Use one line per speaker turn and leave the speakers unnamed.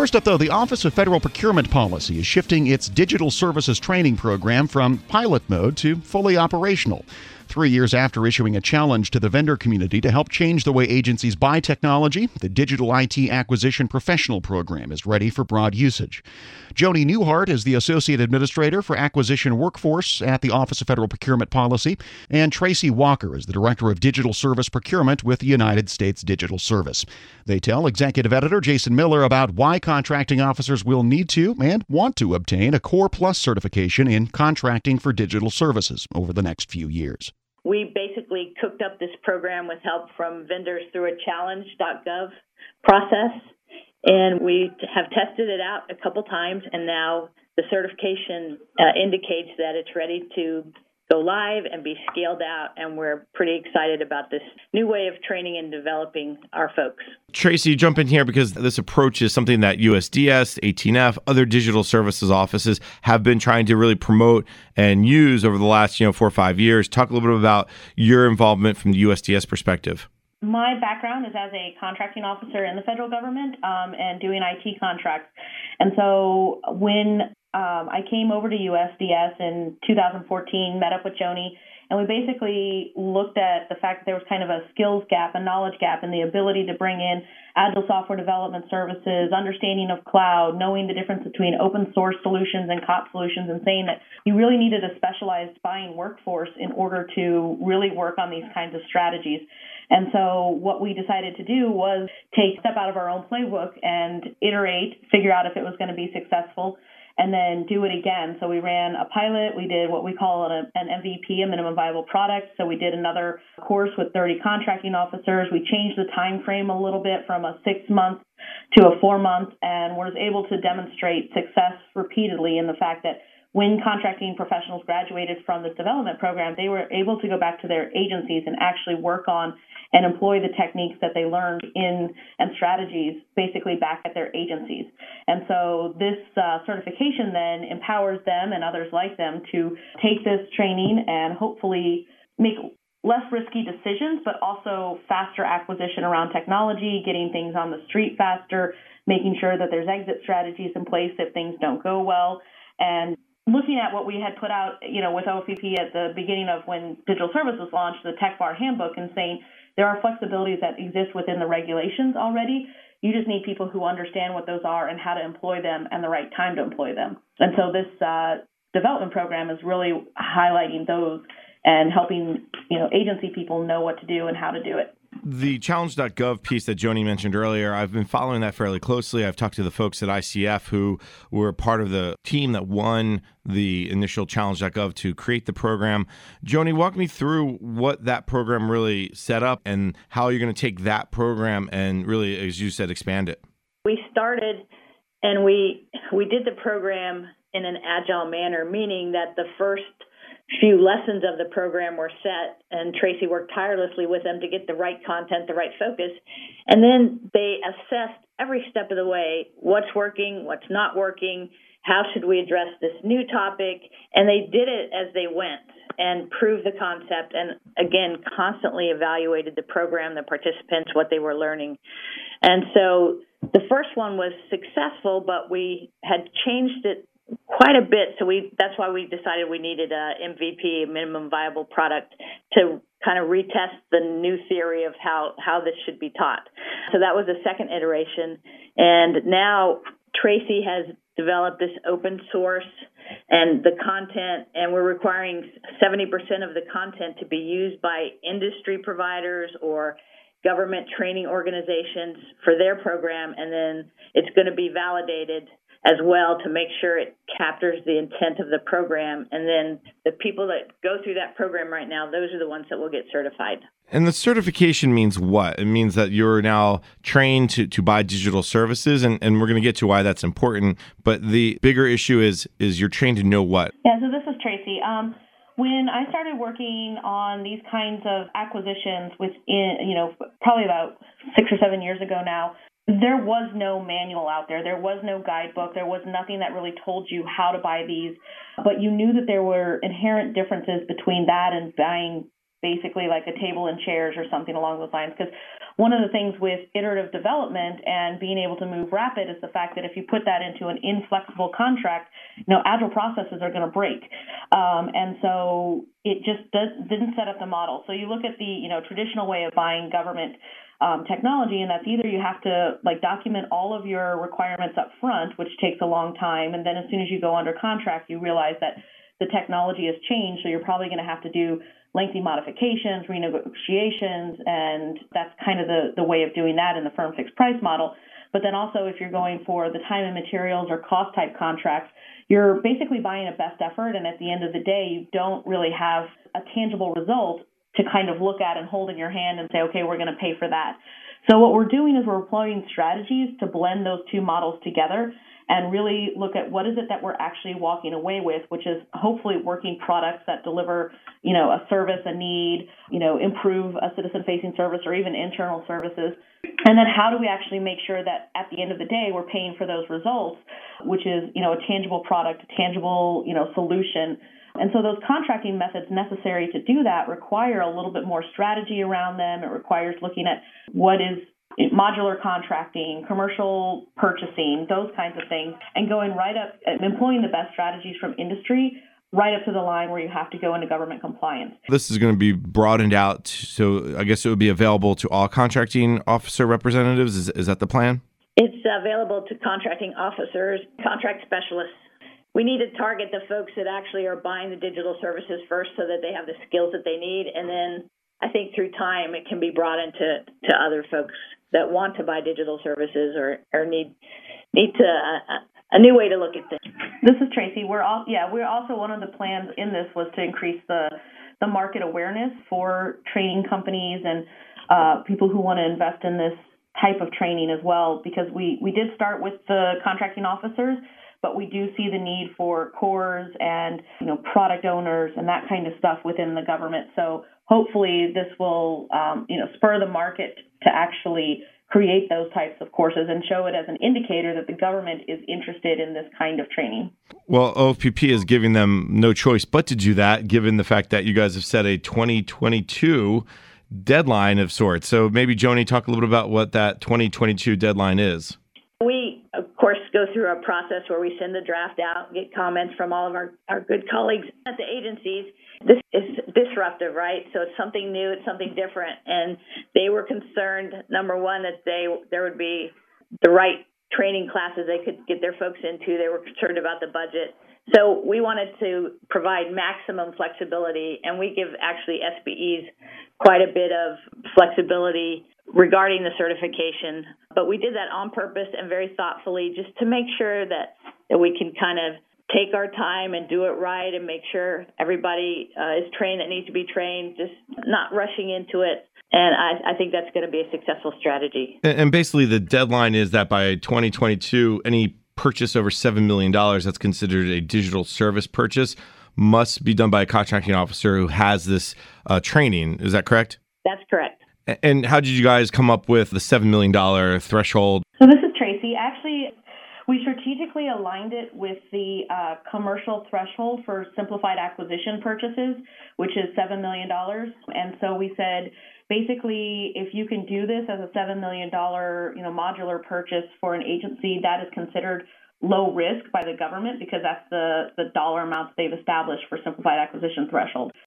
First up, though, the Office of Federal Procurement Policy is shifting its digital services training program from pilot mode to fully operational. 3 years after issuing a challenge to the vendor community to help change the way agencies buy technology, the Digital IT Acquisition Professional Program is ready for broad usage. Joni Newhart is the Associate Administrator for Acquisition Workforce at the Office of Federal Procurement Policy, and Tracy Walker is the Director of Digital Service Procurement with the United States Digital Service. They tell Executive Editor Jason Miller about why contracting officers will need to and want to obtain a Core Plus certification in contracting for digital services over the next few years.
We basically cooked up this program with help from vendors through a challenge.gov process, and we have tested it out a couple times, and now the certification indicates that it's ready to go live and be scaled out, and we're pretty excited about this new way of training and developing our folks.
Tracy, jump in here because this approach is something that USDS, 18F, other digital services offices have been trying to really promote and use over the last 4 or 5 years. Talk a little bit about your involvement from the USDS perspective.
My background is as a contracting officer in the federal government and doing IT contracts. And so when I came over to USDS in 2014, met up with Joni, and we basically looked at the fact that there was kind of a skills gap, a knowledge gap, and the ability to bring in agile software development services, understanding of cloud, knowing the difference between open source solutions and COP solutions, and saying that you really needed a specialized buying workforce in order to really work on these kinds of strategies. And so what we decided to do was take a step out of our own playbook and iterate, figure out if it was going to be successful, and then do it again. So we ran a pilot. We did what we call an MVP, a minimum viable product. So we did another course with 30 contracting officers. We changed the time frame a little bit from a 6-month to a 4-month, and was able to demonstrate success repeatedly in the fact that when contracting professionals graduated from this development program, they were able to go back to their agencies and actually work on and employ the techniques that they learned in and strategies basically back at their agencies. And so this certification then empowers them and others like them to take this training and hopefully make less risky decisions, but also faster acquisition around technology, getting things on the street faster, making sure that there's exit strategies in place if things don't go well, and looking at what we had put out, with OFPP at the beginning of when digital service was launched, the Tech Bar Handbook, and saying there are flexibilities that exist within the regulations already. You just need people who understand what those are and how to employ them and the right time to employ them. And so this development program is really highlighting those and helping, agency people know what to do and how to do it.
The challenge.gov piece that Joni mentioned earlier, I've been following that fairly closely. I've talked to the folks at ICF who were part of the team that won the initial challenge.gov to create the program. Joni, walk me through what that program really set up and how you're going to take that program and really, as you said, expand it.
We started and we did the program in an agile manner, meaning that the first few lessons of the program were set, and Tracy worked tirelessly with them to get the right content, the right focus. And then they assessed every step of the way, what's working, what's not working, how should we address this new topic? And they did it as they went and proved the concept and, again, constantly evaluated the program, the participants, what they were learning. And so the first one was successful, but we had changed it quite a bit, so that's why we decided we needed a MVP, a minimum viable product, to kind of retest the new theory of how this should be taught. So that was the second iteration, and now Tracy has developed this open source and the content, and we're requiring 70% of the content to be used by industry providers or government training organizations for their program, and then it's going to be validated as well to make sure it captures the intent of the program. And then the people that go through that program right now, those are the ones that will get certified.
And the certification means what? It means that you're now trained to buy digital services, and we're going to get to why that's important. But the bigger issue is you're trained to know what?
Yeah, so this is Tracy. When I started working on these kinds of acquisitions within, probably about 6 or 7 years ago now, there was no manual out there. There was no guidebook. There was nothing that really told you how to buy these. But you knew that there were inherent differences between that and buying basically like a table and chairs or something along those lines. Because one of the things with iterative development and being able to move rapid is the fact that if you put that into an inflexible contract, agile processes are going to break. And so it just didn't set up the model. So you look at the traditional way of buying government technology, and that's either you have to document all of your requirements up front, which takes a long time, and then as soon as you go under contract, you realize that the technology has changed, so you're probably going to have to do lengthy modifications, renegotiations, and that's kind of the way of doing that in the firm fixed price model. But then also if you're going for the time and materials or cost type contracts, you're basically buying a best effort, and at the end of the day, you don't really have a tangible result to kind of look at and hold in your hand and say, okay, we're going to pay for that. So what we're doing is we're employing strategies to blend those two models together and really look at what is it that we're actually walking away with, which is hopefully working products that deliver, a service, a need, improve a citizen-facing service or even internal services. And then how do we actually make sure that at the end of the day, we're paying for those results, which is, a tangible product, a tangible, solution. And so those contracting methods necessary to do that require a little bit more strategy around them. It requires looking at what is modular contracting, commercial purchasing, those kinds of things, and going right up, employing the best strategies from industry right up to the line where you have to go into government compliance.
This is going to be broadened out, so I guess it would be available to all contracting officer representatives. Is that the plan?
It's available to contracting officers, contract specialists. We need to target the folks that actually are buying the digital services first so that they have the skills that they need. And then I think through time it can be brought into other folks that want to buy digital services or need to a new way to look at things.
This is Tracy. We're also one of the plans in this was to increase the market awareness for training companies and people who want to invest in this type of training as well, because we did start with the contracting officers, but we do see the need for cores and product owners and that kind of stuff within the government. So hopefully this will spur the market to actually create those types of courses and show it as an indicator that the government is interested in this kind of training.
Well, OFPP is giving them no choice but to do that, given the fact that you guys have set a 2022 deadline of sorts. So maybe, Joni, talk a little bit about what that 2022 deadline is.
We, of course, go through a process where we send the draft out, get comments from all of our good colleagues at the agencies. This is disruptive, right? So it's something new, it's something different. And they were concerned, number one, that there would be the right training classes they could get their folks into. They were concerned about the budget. So we wanted to provide maximum flexibility, and we give actually SBEs quite a bit of flexibility regarding the certification. But we did that on purpose and very thoughtfully just to make sure that we can kind of take our time and do it right and make sure everybody is trained that needs to be trained, just not rushing into it. And I think that's going to be a successful strategy.
And basically the deadline is that by 2022, any purchase over $7 million that's considered a digital service purchase must be done by a contracting officer who has this training. Is that correct?
That's correct.
And how did you guys come up with the $7 million threshold?
So this is Tracy. Actually, we strategically aligned it with the commercial threshold for simplified acquisition purchases, which is $7 million. And so we said, basically, if you can do this as a $7 million, modular purchase for an agency, that is considered low risk by the government because that's the dollar amounts they've established for simplified acquisition threshold.